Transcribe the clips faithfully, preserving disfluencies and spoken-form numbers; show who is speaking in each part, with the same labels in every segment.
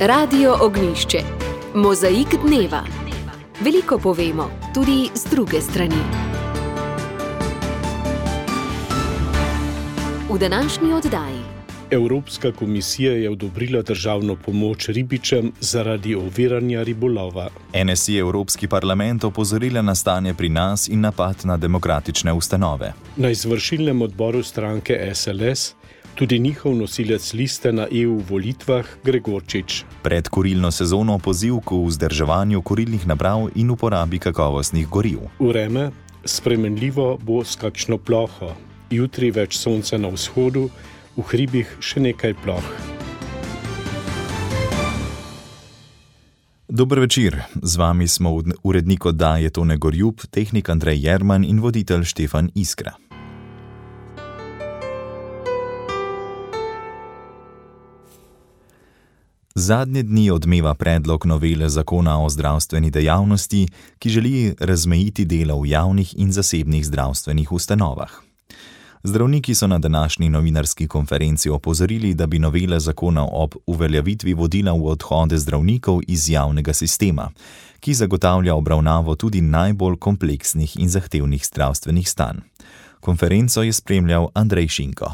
Speaker 1: Radio Ognjišče. Mozaik dneva. Veliko povemo, tudi z druge strani. V današnji oddaji.
Speaker 2: Evropska komisija je odobrila državno pomoč ribičem zaradi oviranja ribolova.
Speaker 3: Danes je Evropski parlament opozorila na stanje pri nas in napad na demokratične ustanove.
Speaker 2: Na izvršilnem odboru stranke S L S tudi njihov nosilec liste na E U volitvah Gregorčič.
Speaker 3: Pred kurilno sezono poziv k vzdrževanju kurilnih naprav in uporabi kakovostnih goriv.
Speaker 2: Vreme spremenljivo bo s kakšno ploho. Jutri več sonca na vzhodu, v hribih še nekaj ploh.
Speaker 3: Dober večer, z vami smo urednik oddaje Tone Gorjup, tehnik Andrej Jerman in voditelj Štefan Iskra. Zadnje dni odmeva predlog novele zakona o zdravstveni dejavnosti, ki želi razmejiti delo v javnih in zasebnih zdravstvenih ustanovah. Zdravniki so na današnji novinarski konferenci opozorili, da bi novela zakona ob uveljavitvi vodila v odhode zdravnikov iz javnega sistema, ki zagotavlja obravnavo tudi najbolj kompleksnih in zahtevnih zdravstvenih stanj. Konferenco je spremljal Andrej Šinko.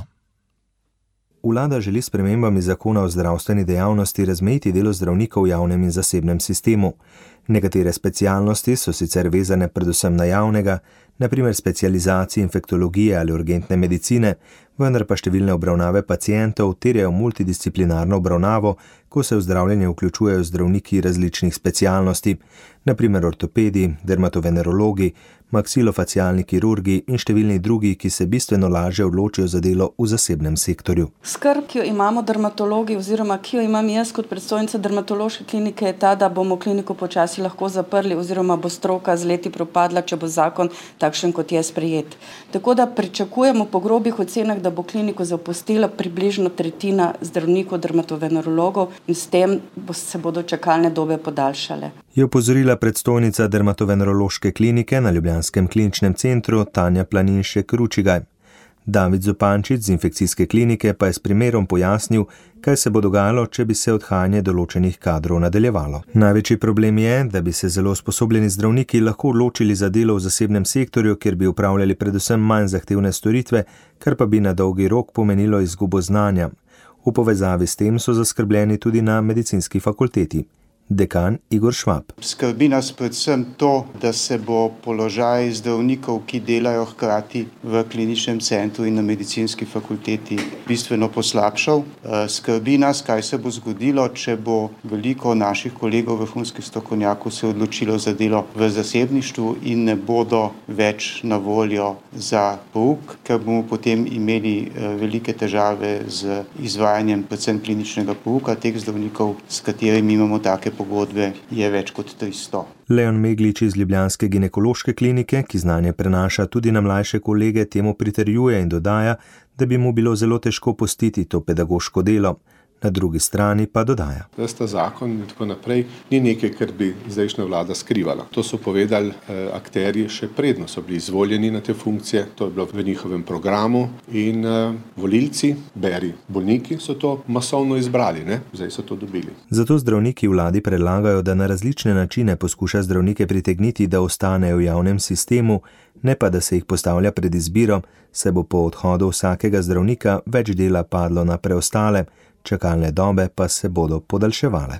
Speaker 4: Vlada želi s spremembami zakona o zdravstveni dejavnosti razmejiti delo zdravnikov v javnem in zasebnem sistemu. Nekatere specialnosti so sicer vezane predvsem na javnega, na primer specializacije infektologije ali urgentne medicine, vendar pa številne obravnave pacientov terjajo multidisciplinarno obravnavo, ko se v zdravljenje vključujejo zdravniki različnih specialnosti, na primer ortopedi, dermatovenerologi, maksilofacialni kirurgi in številni drugi, ki se bistveno lažje odločijo za delo v zasebnem sektorju.
Speaker 5: Skrb, ki jo imamo dermatologi oziroma ki jo imam jaz kot predstojnica dermatološke klinike, je ta, da bomo kliniko počasi lahko zaprli oziroma bo stroka z leti propadla, če bo zakon takšen, kot je sprejet. Tako da pričakujemo po grobih ocenah, da bo kliniko zapustila približno tretjina zdravnikov dermatovenerologov in s tem se bodo čakalne dobe podaljšale.
Speaker 4: Je opozorila predstojnica dermatovenerološke klinike na ljubljanskem kliničnem centru Tanja Planinšek-Ručigaj. David Zupančič z infekcijske klinike pa je s primerom pojasnil, kaj se bo dogajalo, če bi se odhajanje določenih kadrov nadaljevalo. Največji problem je, da bi se zelo usposobljeni zdravniki lahko odločili za delo v zasebnem sektorju, kjer bi upravljali predvsem manj zahtevne storitve, kar pa bi na dolgi rok pomenilo izgubo znanja. V povezavi s tem so zaskrbljeni tudi na medicinski fakulteti. Dekan Igor Švab.
Speaker 6: Skrbi nas predvsem to, da se bo položaj zdravnikov, ki delajo hkrati v kliničnem centru in na medicinski fakulteti, bistveno poslabšal. Skrbi nas, kaj se bo zgodilo, če bo veliko naših kolegov vrhunskih strokovnjakov se odločilo za delo v zasebništvu in ne bodo več na voljo za pouk, ker bomo potem imeli velike težave z izvajanjem predvsem kliničnega pouka teh zdravnikov, s katerimi imamo take pogodbe, je več kot tristo.
Speaker 4: Leon Meglič iz ljubljanske ginekološke klinike, ki znanje prenaša tudi na mlajše kolege, temu pritrjuje in dodaja, da bi mu bilo zelo težko pustiti to pedagoško delo. Na drugi strani pa dodaja.
Speaker 7: Ta zakon in tako naprej ni nekaj, kar bi zdajšnja vlada skrivala. To so povedali eh, akterji še predno, so bili izvoljeni na te funkcije, to je bilo v njihovem programu in eh, volilci, beri bolniki, so to masovno izbrali, ne? Zdaj so to dobili.
Speaker 4: Zato zdravniki vladi predlagajo, da na različne načine poskuša zdravnike pritegniti, da ostanejo v javnem sistemu, ne pa da se jih postavlja pred izbiro, se bo po odhodu vsakega zdravnika več dela padlo na preostale, čakalne dobe pa se bodo podaljševale.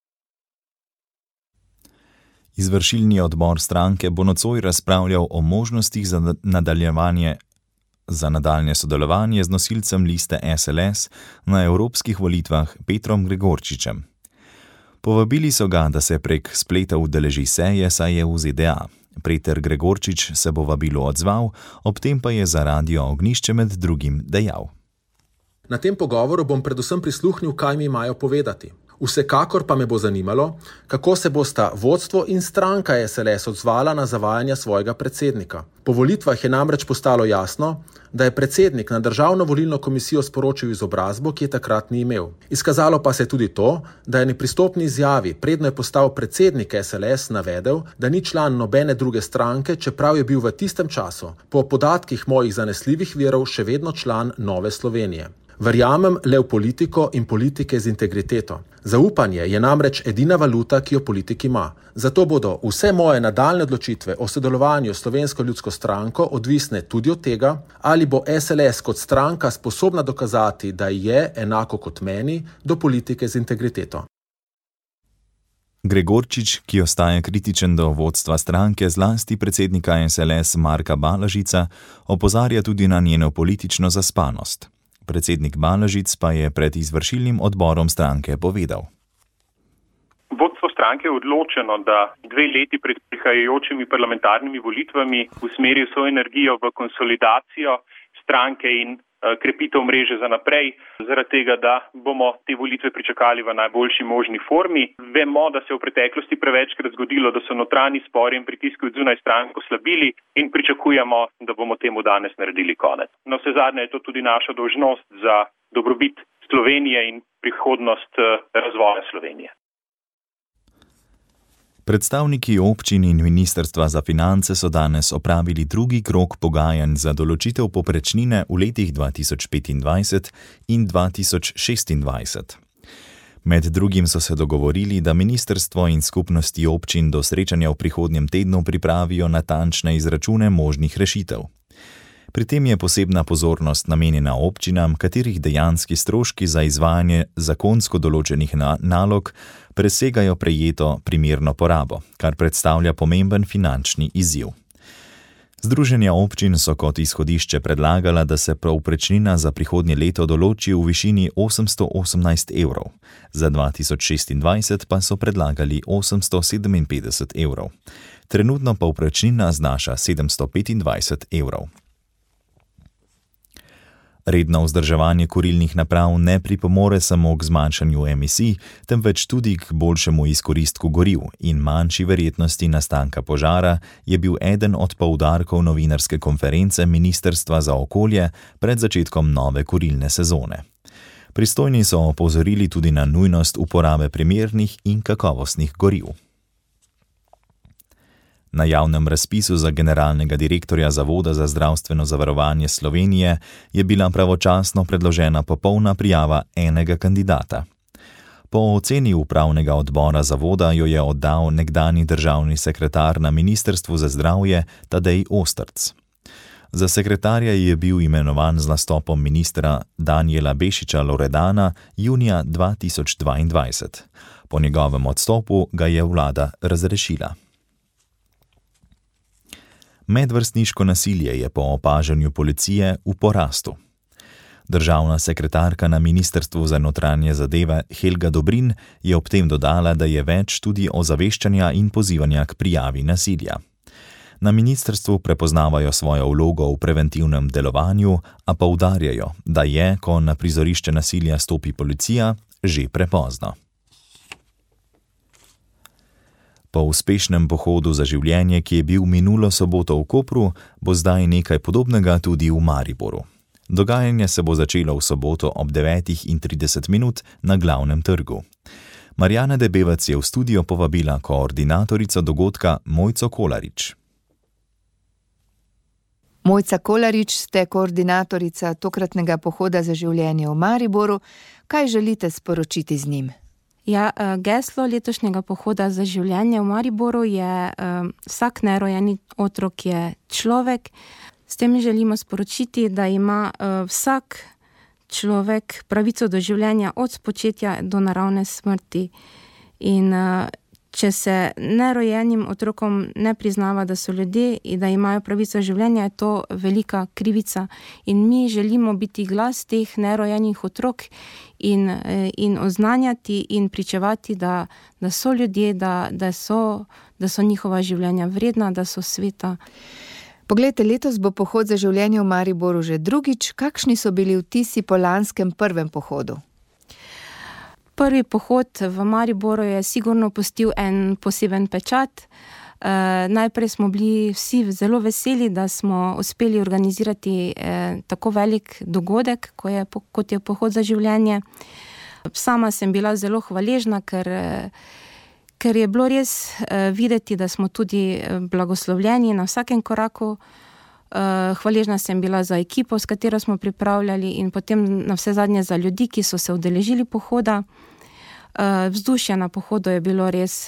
Speaker 3: Izvršilni odbor stranke bo nocoj razpravljal o možnostih za nadaljevanje za nadaljnje sodelovanje z nosilcem liste S L S na evropskih volitvah Petrom Gregorčičem. Povabili so ga, da se prek spleta udeleži seje, saj je v Z D A. Peter Gregorčič se bo vabilu odzval, ob tem pa je za Radio Ognjišče med drugim dejal.
Speaker 8: Na tem pogovoru bom predvsem prisluhnil, kaj mi imajo povedati. Vsekakor pa me bo zanimalo, kako se bosta vodstvo in stranka S L S odzvala na zavajanja svojega predsednika. Po volitvah je namreč postalo jasno, da je predsednik na Državno volilno komisijo sporočil izobrazbo, ki je takrat ni imel. Izkazalo pa se je tudi to, da je na pristopni izjavi, predno je postal predsednik S L S, navedel, da ni član nobene druge stranke, čeprav je bil v tistem času, po podatkih mojih zanesljivih virov, še vedno član Nove Slovenije. Verjamem le v politiko in politike z integriteto. Zaupanje je namreč edina valuta, ki jo politik ima. Zato bodo vse moje nadaljne odločitve o sodelovanju s Slovensko ljudsko stranko odvisne tudi od tega, ali bo S L S kot stranka sposobna dokazati, da je, enako kot meni, do politike z integriteto.
Speaker 3: Gregorčič, ki ostaja kritičen do vodstva stranke, zlasti predsednika S L S Marka Balažica, opozarja tudi na njeno politično zaspanost. Predsednik Balažic pa je pred izvršilnim odborom stranke povedal.
Speaker 9: Vodstvo stranke je odločeno, da dve leti pred prihajajočimi parlamentarnimi volitvami usmeri vso energijo v konsolidacijo stranke in krepitev mreže za naprej, zaradi tega, da bomo te volitve pričakali v najboljši možni formi. Vemo, da se je v preteklosti prevečkrat zgodilo, da so notranji spori in pritiski od zunaj stranko slabili in pričakujemo, da bomo temu danes naredili konec. Na vse zadnje je to tudi naša dolžnost za dobrobit Slovenije in prihodnost razvoja Slovenije.
Speaker 3: Predstavniki občin in Ministrstva za finance so danes opravili drugi krog pogajanj za določitev povprečnine v letih dva tisoč petindvajset in dva tisoč šestindvajset. Med drugim so se dogovorili, da ministrstvo in skupnosti občin do srečanja v prihodnjem tednu pripravijo natančne izračune možnih rešitev. Pri tem je posebna pozornost namenjena občinam, katerih dejanski stroški za izvajanje zakonsko določenih nalog presegajo prejeto primerno porabo, kar predstavlja pomemben finančni izziv. Združenja občin so kot izhodišče predlagala, da se povprečnina za prihodnje leto določi v višini osemsto osemnajst evrov, za dva tisoč šestindvajset pa so predlagali osemsto sedeminpetdeset evrov. Trenutno povprečnina znaša sedemsto petindvajset evrov. Redno vzdrževanje kurilnih naprav ne pripomore samo k zmanjšanju emisij, temveč tudi k boljšemu izkoristku goriv in manjši verjetnosti nastanka požara, je bil eden od poudarkov novinarske konference Ministrstva za okolje pred začetkom nove kurilne sezone. Pristojni so opozorili tudi na nujnost uporabe primernih in kakovostnih goriv. Na javnem razpisu za generalnega direktorja Zavoda za zdravstveno zavarovanje Slovenije je bila pravočasno predložena popolna prijava enega kandidata. Po oceni upravnega odbora zavoda jo je oddal nekdanji državni sekretar na Ministrstvu za zdravje Tadej Ostrc. Za sekretarja je bil imenovan z nastopom ministra Danijela Bešiča Loredana junija dva tisoč dvaindvajset. Po njegovem odstopu ga je vlada razrešila. Medvrstniško nasilje je po opažanju policije v porastu. Državna sekretarka na Ministrstvu za notranje zadeve Helga Dobrin je ob tem dodala, da je več tudi ozaveščanja in pozivanja k prijavi nasilja. Na ministrstvu prepoznavajo svojo vlogo v preventivnem delovanju, a poudarjajo, da je, ko na prizorišče nasilja stopi policija, že prepozno. Po uspešnem pohodu za življenje, ki je bil minulo soboto v Kopru, bo zdaj nekaj podobnega tudi v Mariboru. Dogajanje se bo začelo v soboto ob devetih in trideset minut na glavnem trgu. Marjana Debevec je v studio povabila koordinatorico dogodka Mojco Kolarič.
Speaker 10: Mojca Kolarič, ste koordinatorica tokratnega pohoda za življenje v Mariboru. Kaj želite sporočiti z njim?
Speaker 11: Ja, geslo letošnjega pohoda za življenje v Mariboru je uh, vsak nerojeni otrok je človek. S tem želimo sporočiti, da ima uh, vsak človek pravico do življenja od spočetja do naravne smrti. In uh, če se nerojenim otrokom ne priznava, da so ljudje in da imajo pravico življenja, je to velika krivica. In mi želimo biti glas teh nerojenih otrok in, in oznanjati in pričevati, da, da so ljudje, da, da, so, da so njihova življenja vredna, da so sveta.
Speaker 10: Poglejte, letos bo pohod za življenje v Mariboru že drugič. Kakšni so bili vtisi po lanskem prvem pohodu?
Speaker 11: Prvi pohod v Mariboru je sigurno pustil en poseben pečat. E, najprej smo bili vsi zelo veseli, da smo uspeli organizirati e, tako velik dogodek, ko je, kot je pohod za življenje. Sama sem bila zelo hvaležna, ker, ker je bilo res e, videti, da smo tudi blagoslovljeni na vsakem koraku. E, hvaležna sem bila za ekipo, s katero smo pripravljali in potem na vse zadnje za ljudi, ki so se udeležili pohoda. Vzdušje na pohodu je bilo res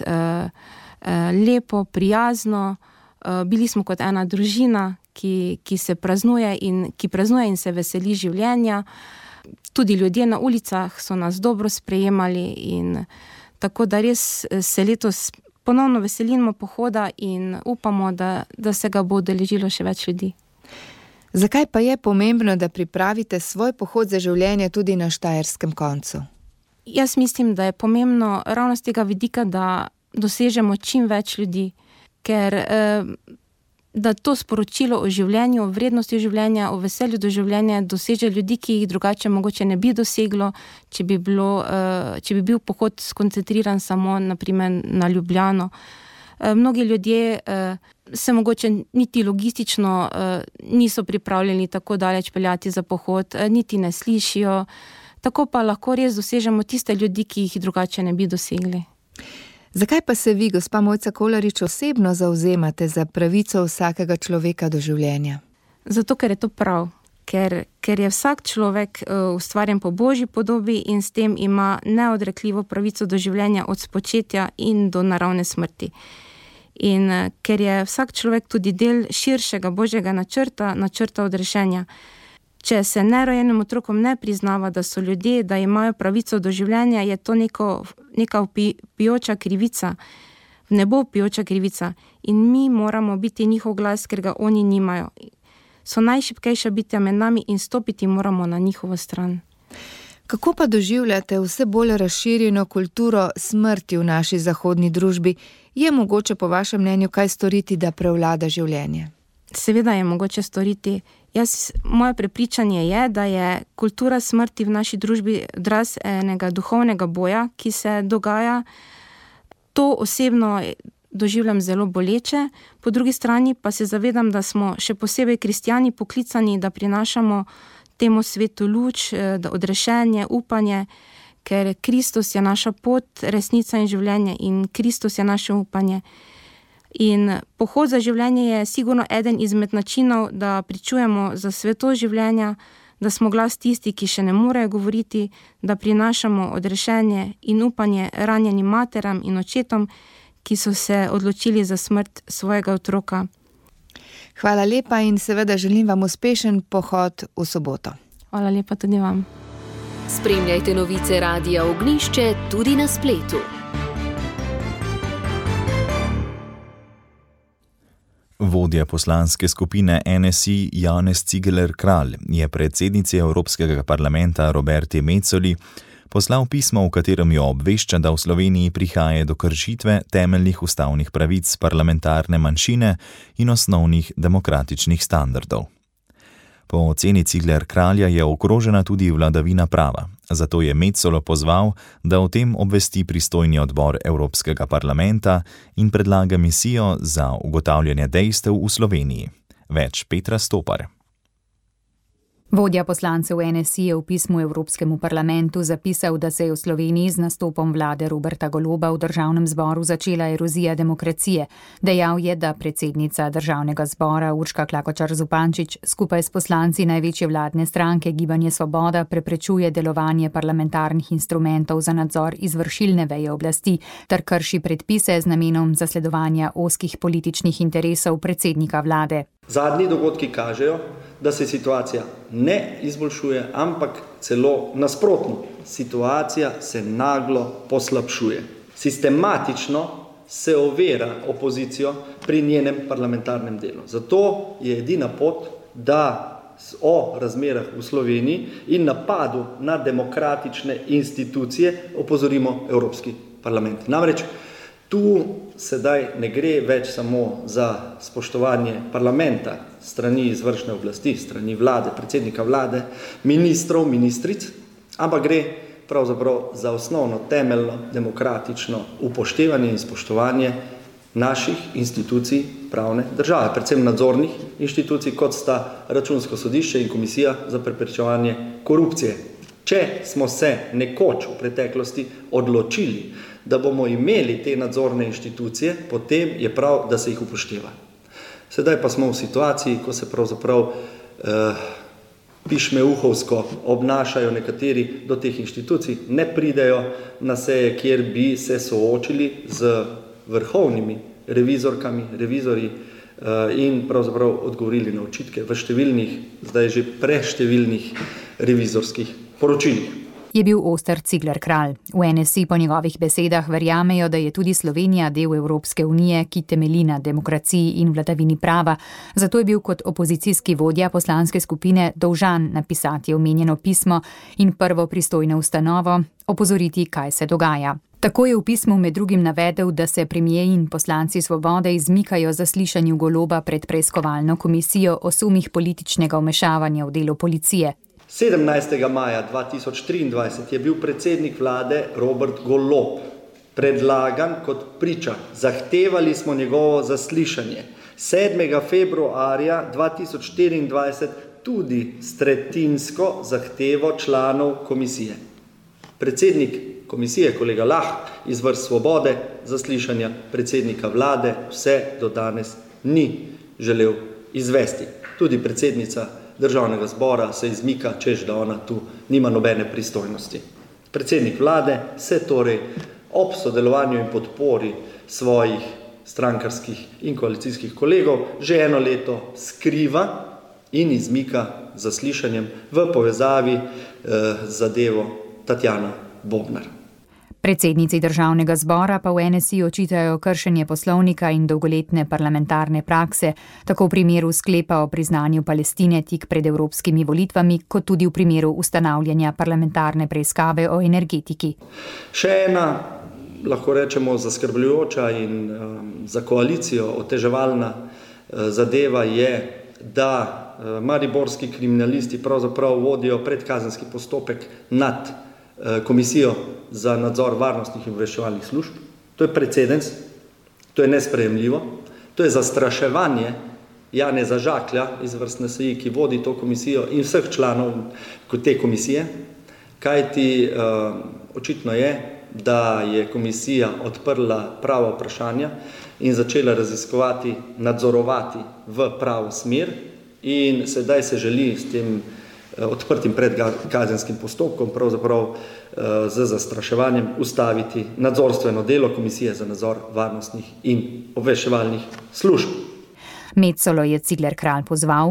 Speaker 11: lepo, prijazno. Bili smo kot ena družina, ki, ki se praznuje in, ki praznuje in se veseli življenja. Tudi ljudje na ulicah so nas dobro sprejemali in tako da res se letos ponovno veselimo pohoda in upamo, da, da se ga bo udeležilo še več ljudi.
Speaker 10: Zakaj pa je pomembno, da pripravite svoj pohod za življenje tudi na štajerskem koncu?
Speaker 11: Jaz mislim, da je pomembno ravno z tega vidika, da dosežemo čim več ljudi, ker eh, da to sporočilo o življenju, o vrednosti življenja, o veselju do življenja doseže ljudi, ki jih drugače mogoče ne bi doseglo, če bi, bilo, eh, če bi bil pohod skoncentriran samo naprimer na Ljubljano. Eh, mnogi ljudje eh, se mogoče niti logistično eh, niso pripravljeni tako daleč peljati za pohod, eh, niti ne slišijo. Tako pa lahko res dosežemo tiste ljudi, ki jih drugače ne bi dosegli.
Speaker 10: Zakaj pa se vi, gospa Mojca Kolarič, osebno zauzemate za pravico vsakega človeka do življenja?
Speaker 11: Zato, ker je to prav. Ker, ker je vsak človek uh, ustvarjen po Božji podobi in s tem ima neodrekljivo pravico do življenja od spočetja in do naravne smrti. In uh, ker je vsak človek tudi del širšega Božjega načrta, načrta odrešenja. Če se nerojenim otrokom ne priznava, da so ljudje, da imajo pravico do življenja, je to neko, neka vpijoča krivica, v nebo vpijoča krivica. In mi moramo biti njihov glas, ker ga oni nimajo. So najšibkejša bitja med nami in stopiti moramo na njihovo stran.
Speaker 10: Kako pa doživljate vse bolj razširjeno kulturo smrti v naši zahodni družbi? Je mogoče po vašem mnenju kaj storiti, da prevlada življenje?
Speaker 11: Seveda je mogoče storiti. Jaz, moje prepričanje je, da je kultura smrti v naši družbi odraz enega duhovnega boja, ki se dogaja. To osebno doživljam zelo boleče, po drugi strani pa se zavedam, da smo še posebej kristjani poklicani, da prinašamo temu svetu luč, da odrešenje, upanje, ker Kristus je naša pot, resnica in življenje in Kristus je naše upanje. In pohod za življenje je sigurno eden izmed načinov, da pričujemo za svetost življenja, da smo glas tisti, ki še ne morejo govoriti, da prinašamo odrešenje in upanje ranjenim materam in očetom, ki so se odločili za smrt svojega otroka.
Speaker 10: Hvala lepa in seveda želim vam uspešen pohod v soboto.
Speaker 11: Hvala lepa tudi vam.
Speaker 1: Spremljajte novice Radia Ognjišče tudi na spletu.
Speaker 3: Vodja poslanske skupine N S I Janez Cigler Kralj je predsednici Evropskega parlamenta Roberti Mecoli poslal pismo, v katerem jo obvešča, da v Sloveniji prihaja do kršitve temeljnih ustavnih pravic parlamentarne manjšine in osnovnih demokratičnih standardov. Po oceni Cigler Kralja je ogrožena tudi vladavina prava, zato je Mecolo pozval, da o tem obvesti pristojni odbor Evropskega parlamenta in predlaga misijo za ugotavljanje dejstev v Sloveniji. Več Petra Stopar.
Speaker 12: Vodja poslancev N S I je v pismu Evropskemu parlamentu zapisal, da se je v Sloveniji z nastopom vlade Roberta Goloba v državnem zboru začela erozija demokracije. Dejal je, da predsednica državnega zbora Urška Klakočar Zupančič skupaj s poslanci največje vladne stranke Gibanje Svoboda preprečuje delovanje parlamentarnih instrumentov za nadzor izvršilne veje oblasti ter krši predpise z namenom zasledovanja ozkih političnih interesov predsednika vlade.
Speaker 13: Zadnji dogodki kažejo, da se situacija ne izboljšuje, ampak celo nasprotno. Situacija se naglo poslabšuje. Sistematično se ovira opozicijo pri njenem parlamentarnem delu. Zato je edina pot, da o razmerah v Sloveniji in napadu na demokratične institucije opozorimo Evropski parlament. Namreč tu sedaj ne gre več samo za spoštovanje parlamenta, strani izvršne oblasti, strani vlade, predsednika vlade, ministrov, ministric, ampak gre pravzaprav za osnovno temeljno demokratično upoštevanje in spoštovanje naših institucij pravne države, predvsem nadzornih inštitucij, kot sta Računsko sodišče in Komisija za preprečevanje korupcije. Če smo se nekoč v preteklosti odločili, da bomo imeli te nadzorne inštitucije, potem je prav, da se jih upošteva. Sedaj pa smo v situaciji, ko se pravzaprav eh, pišmeuhovsko obnašajo nekateri do teh inštitucij, ne pridejo na seje, kjer bi se soočili z vrhovnimi revizorkami, revizorji in pravzaprav odgovorili na očitke v številnih, zdaj že preštevilnih revizorskih poročilih.
Speaker 12: Je bil Oster Cigler Kralj. V N S I po njegovih besedah verjamejo, da je tudi Slovenija del Evropske unije, ki temelji na demokraciji in vladavini prava. Zato je bil kot opozicijski vodja poslanske skupine dolžan napisati omenjeno pismo in prvo pristojno ustanovo opozoriti, kaj se dogaja. Tako je v pismu med drugim navedel, da se premier in poslanci Svobode izmikajo zaslišanju Goloba pred preiskovalno komisijo o sumih političnega vmešavanja v delo policije.
Speaker 13: sedemnajstega maja dva tisoč triindvajset je bil predsednik vlade Robert Golob predlagan kot priča. Zahtevali smo njegovo zaslišanje. sedmega februarja dva tisoč štiriindvajset tudi s tretjinsko zahtevo članov komisije. Predsednik komisije, kolega Lah iz vrst Svobode, zaslišanja predsednika vlade vse do danes ni želel izvesti. Tudi predsednica Državnega zbora se izmika, češ da ona tu nima nobene pristojnosti. Predsednik vlade se torej ob sodelovanju in podpori svojih strankarskih in koalicijskih kolegov že eno leto skriva in izmika zaslišanjem v povezavi eh, z zadevo Tatjana Bobnar.
Speaker 12: Predsednici Državnega zbora pa v N S I očitajo kršenje poslovnika in dolgoletne parlamentarne prakse, tako v primeru sklepa o priznanju Palestine tik pred evropskimi volitvami, kot tudi v primeru ustanavljanja parlamentarne preiskave o energetiki.
Speaker 13: Še ena, lahko rečemo, zaskrbljujoča in um, za koalicijo oteževalna uh, zadeva je, da uh, mariborski kriminalisti pravzaprav vodijo predkazenski postopek nad Komisijo za nadzor varnostnih in obveščevalnih služb. To je precedens, to je nesprejemljivo, to je zastraševanje Janeza Žaklja iz vrst N S I, ki vodi to komisijo in vseh članov te komisije, kajti uh, očitno je, da je komisija odprla prava vprašanja in začela raziskovati, nadzorovati v pravo smer in sedaj se želi s tem odprtim predkazenskim postopkom, pravzaprav z zastraševanjem ustaviti nadzorstveno delo Komisije za nadzor varnostnih in obveščevalnih služb.
Speaker 12: Mecolo je Cigler Kralj pozval,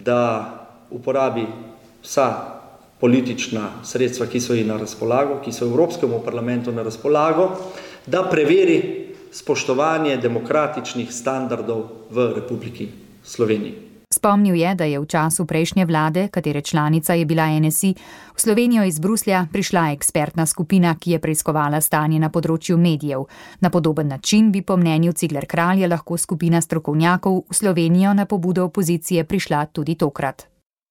Speaker 13: da uporabi vsa politična sredstva, ki so ji na razpolago, ki so Evropskemu parlamentu na razpolago, da preveri spoštovanje demokratičnih standardov v Republiki Sloveniji.
Speaker 12: Spomnil je, da je v času prejšnje vlade, katere članica je bila N S I, v Slovenijo iz Bruslja prišla ekspertna skupina, ki je preiskovala stanje na področju medijev. Na podoben način bi po mnenju Cigler Kralja lahko skupina strokovnjakov v Slovenijo na pobudo opozicije prišla tudi tokrat.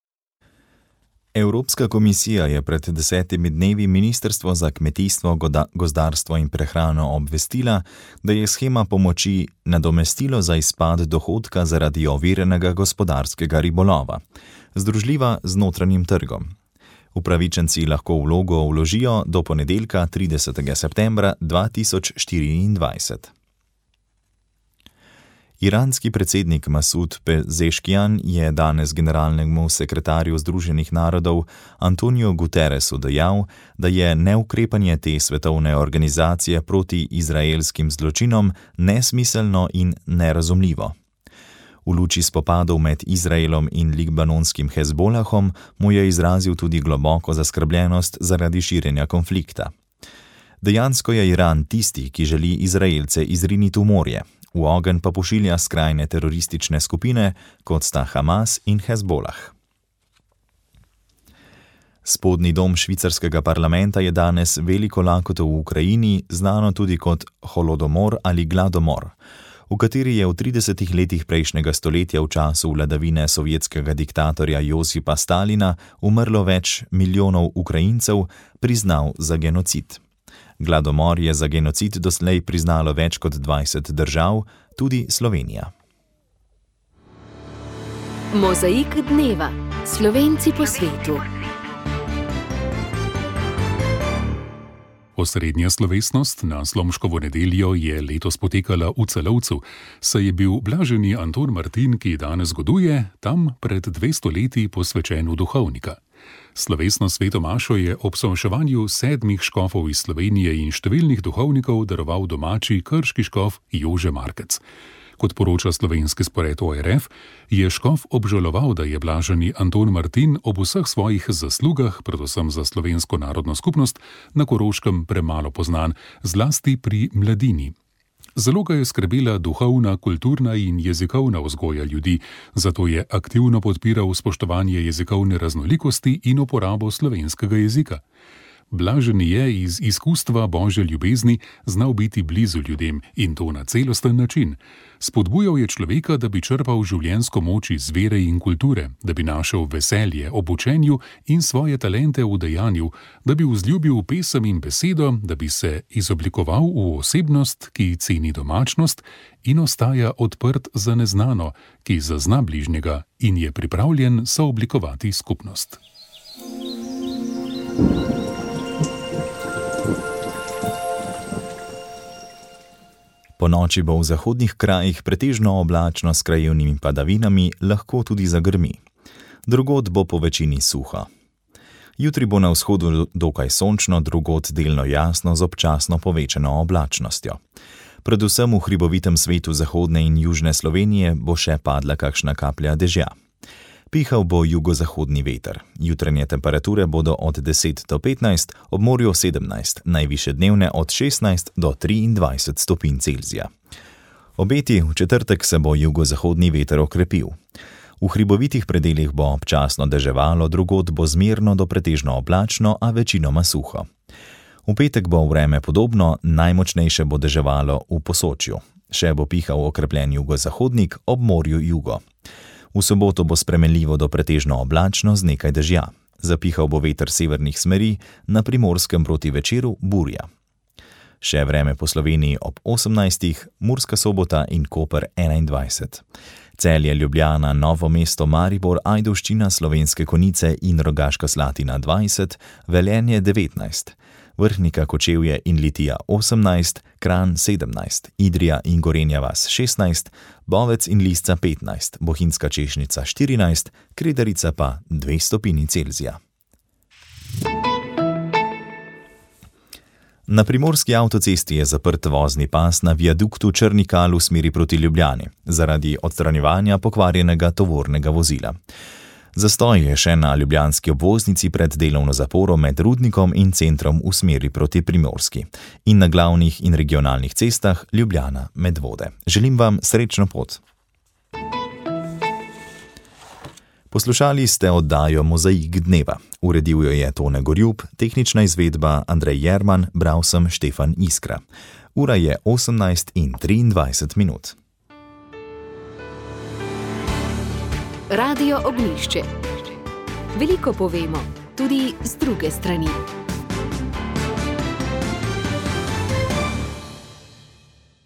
Speaker 3: Evropska komisija je pred desetimi dnevi Ministrstvo za kmetijstvo, gozdarstvo in prehrano obvestila, da je shema pomoči nadomestilo za izpad dohodka zaradi oviranega gospodarskega ribolova, združljiva z notranjim trgom. Upravičenci lahko vlogo vložijo do ponedeljka tridesetega septembra dva tisoč štiriindvajset. Iranski predsednik Masud Pezeškijan je danes generalnemu sekretarju Združenih narodov Antoniju Guterresu dejal, da je neukrepanje te svetovne organizacije proti izraelskim zločinom nesmiselno in nerazumljivo. V luči spopadov med Izraelom in libanonskim Hezbolahom mu je izrazil tudi globoko zaskrbljenost zaradi širjenja konflikta. Dejansko je Iran tisti, ki želi Izraelce izriniti v morje. V ogenj pa pošilja skrajne teroristične skupine, kot sta Hamas in Hezbolah. Spodnji dom švicarskega parlamenta je danes veliko lakoto v Ukrajini, znano tudi kot holodomor ali gladomor, v kateri je v tridesetih letih prejšnjega stoletja v času vladavine sovjetskega diktatorja Josipa Stalina umrlo več milijonov Ukrajincev, priznal za genocid. Gladomor je za genocid doslej priznalo več kot dvajset držav, tudi Slovenija.
Speaker 1: Mozaik dneva. Slovenci po svetu.
Speaker 14: Osrednja slovesnost na Slomškovo nedeljo je letos potekala v Celovcu, saj je bil blaženi Anton Martin, ki danes goduje, tam pred dvesto leti posvečen v duhovnika. Slovesno sveto mašo je ob somaševanju sedmih škofov iz Slovenije in številnih duhovnikov daroval domači krški škof Jože Markec. Kot poroča slovenski spored O R F, je škof obžaloval, da je blaženi Anton Martin ob vseh svojih zaslugah, predvsem za slovensko narodno skupnost, na Koroškem premalo poznan, zlasti pri mladini. Zelo ga je skrbela duhovna, kulturna in jezikovna vzgoja ljudi, zato je aktivno podpiral spoštovanje jezikovne raznolikosti in uporabo slovenskega jezika. Blaženi je iz izkustva Božje ljubezni znal biti blizu ljudem in to na celosten način. Spodbujal je človeka, da bi črpal življenjsko moč iz vere in kulture, da bi našel veselje ob učenju in svoje talente v dejanju, da bi vzljubil pesem in besedo, da bi se izoblikoval v osebnost, ki ceni domačnost in ostaja odprt za neznano, ki zazna bližnjega in je pripravljen sooblikovati skupnost.
Speaker 3: Po noči bo v zahodnih krajih pretežno oblačno s krajevnimi padavinami, lahko tudi zagrmi. Drugod bo po večini suha. Jutri bo na vzhodu dokaj sončno, drugod delno jasno z občasno povečano oblačnostjo. Predvsem v hribovitem svetu zahodne in južne Slovenije bo še padla kakšna kaplja dežja. Pihal bo jugozahodni veter. Jutranje temperature bodo od deset do petnajst, ob morju sedemnajst, najvišje dnevne od šestnajst do triindvajset stopinj Celzija. Obeti, v četrtek se bo jugozahodni veter okrepil. V hribovitih predelih bo občasno deževalo, drugod bo zmerno do pretežno oblačno, a večinoma suho. V petek bo vreme podobno, najmočnejše bo deževalo v Posočju. Še bo pihal okrepljen jugozahodnik, ob morju jugo. V soboto bo spremenljivo do pretežno oblačno z nekaj dežja. Zapihal bo veter severnih smeri, na Primorskem proti večeru burja. Še vreme po Sloveniji ob osemnajstih, Murska Sobota in Koper enaindvajset. Celje, Ljubljana, Novo mesto, Maribor, Ajdovščina, Slovenske Konjice in Rogaška Slatina dvajset, Velenje devetnajst. Vrhnika, Kočevje in Litija osemnajst, Kranj sedemnajst, Idrija in Gorenja vas šestnajst, Bovec in Lisca petnajst, Bohinjska Češnica štirinajst, Kredarica pa dve stopinji Celzija. Na primorski avtocesti je zaprt vozni pas na viaduktu Črnikal v smeri proti Ljubljani, zaradi odstranjevanja pokvarjenega tovornega vozila. Zastoj je še na ljubljanski obvoznici pred delovno zaporo med Rudnikom in centrom v smeri proti Primorski in na glavnih in regionalnih cestah Ljubljana-Medvode. Želim vam srečno pot. Poslušali ste oddajo Mozaik dneva. Uredil jo je Tone Gorjub, tehnična izvedba Andrej Jerman, bral sem Štefan Iskra. Ura je osemnajst in triindvajset minut.
Speaker 1: Radio Ognjišče. Veliko povemo, tudi z druge strani.